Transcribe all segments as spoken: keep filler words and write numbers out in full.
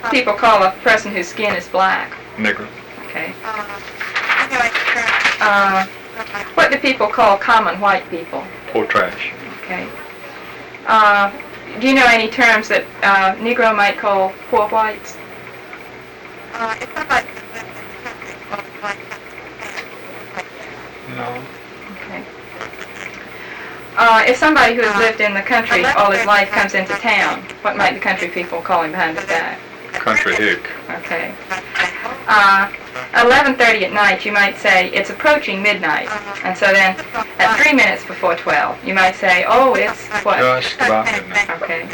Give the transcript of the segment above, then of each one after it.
people call a person whose skin is black? Negro. Okay. Uh, what do people call common white people? Poor trash. Okay. Uh, do you know any terms that uh, Negro might call poor whites? No. Okay. Uh, if somebody who has lived in the country all his life comes into town, what might the country people call him behind his back? Country hick. Okay. Uh, eleven thirty at night, you might say, it's approaching midnight. And so then, at three minutes before twelve, you might say, oh, it's what? Just about midnight. Okay.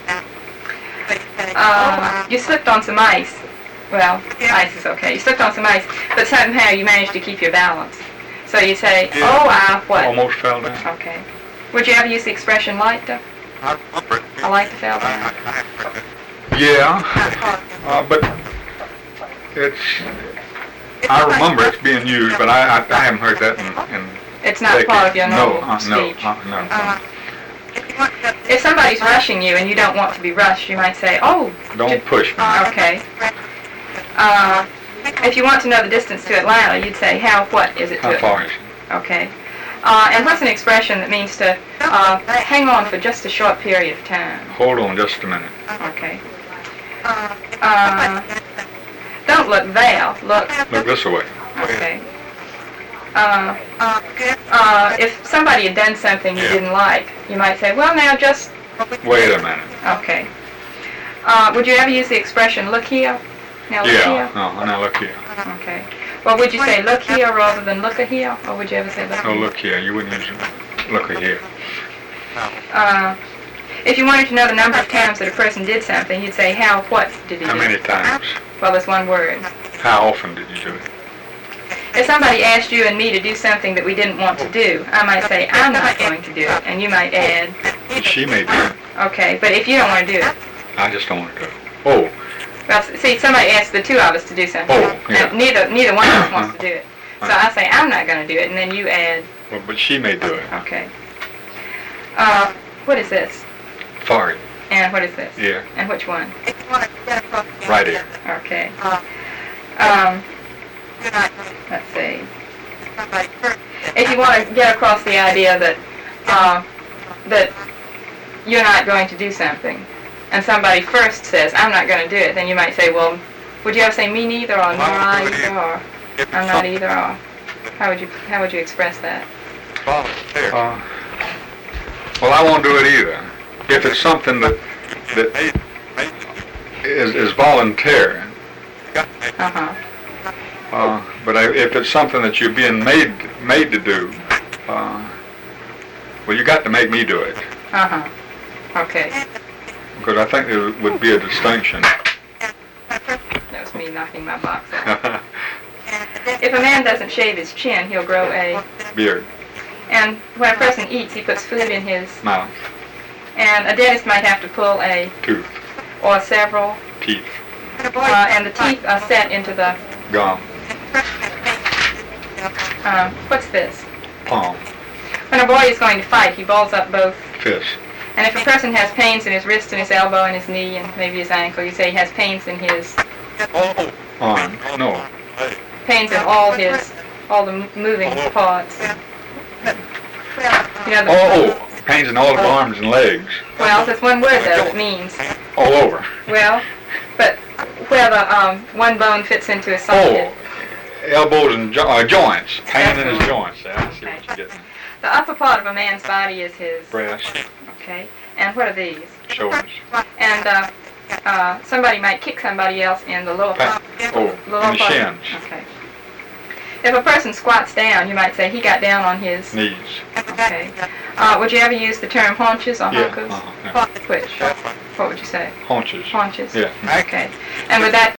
Uh, you slipped on some ice. Well, ice is okay. You slipped on some ice, but somehow you managed to keep your balance. So you say, oh, I what? Almost fell down. Okay. Would you ever use the expression like to? I like to fell down. Yeah, uh, but it's, I remember it's being used, but I, I, I haven't heard that in, in It's not part of your no, normal uh, no, speech. uh, no, uh, If somebody's rushing you and you don't want to be rushed, you might say, oh. Don't push me. Okay. Uh, if you want to know the distance to Atlanta, you'd say, how, what is it to How far Atlanta? is it? Okay. Uh, and what's an expression that means to uh, hang on for just a short period of time? Hold on just a minute. Okay. Uh, don't look there. Look. Look this way. Okay. Uh, uh, if somebody had done something you Yeah. didn't like, you might say, well, now just... Wait a minute. Okay. Uh, would you ever use the expression, look here? Now look Yeah, here? no, now look here. Okay. Well, would you say look here rather than look here? Or would you ever say look No, here? look here. You wouldn't use it. Look here. Uh, if you wanted to know the number of times that a person did something, you'd say, how, what did he How do? many times? Well, that's one word. How often did you do it? If somebody asked you and me to do something that we didn't want to do, I might say, I'm not going to do it. And you might add, But she may do it. okay, but if you don't want to do it. I just don't want to do it. Oh, Well, see, somebody asked the two of us to do something. Oh, yeah. And neither, neither one of us wants to do it. So I say, I'm not going to do it, and then you add, well, but she may do it. okay. Uh, what is this? Fart. And what is this? Yeah. And which one? Right here. Okay. Um, let's see. If you want to get across the idea that uh, that you're not going to do something, and somebody first says, I'm not going to do it, then you might say, well, would you ever say me neither, or nor I either, or I'm not either, or how would you how would you express that? Uh, well, I won't do it either. If it's something that that is, is voluntary, Uh-huh. uh, but I, if it's something that you're being made made to do, uh, well, you got to make me do it, Uh-huh. Okay. because I think there would be a distinction. That was me knocking my box out. If a man doesn't shave his chin, he'll grow a... Beard, And when a person eats, he puts food in his... mouth, And a dentist might have to pull a... tooth, or several... teeth, Uh, and the teeth are set into the... gum, Uh, what's this? palm, When a boy is going to fight, he balls up both. fist, And if a person has pains in his wrist and his elbow and his knee and maybe his ankle, you say he has pains in his... arm, no, pains in all his... all the m- moving parts. You know, the, oh, oh, pains in all the arms and legs, Well, that's one word, though. It means... all over. Well, but where the um, one bone fits into his socket. Oh, elbows and jo- uh, joints, pain in his joints. Yeah, I see what you're getting. The upper part of a man's body is his... Breast, Okay. And what are these? shoulders, And uh, uh, somebody might kick somebody else in the lower pa- part. oh, Lower and the part. shins, Okay. If a person squats down, you might say he got down on his... knees. Okay. Uh, would you ever use the term haunches or Yeah, huncos? uh-huh, Which? What would you say? Haunches. Haunches? Yeah. Okay. And would that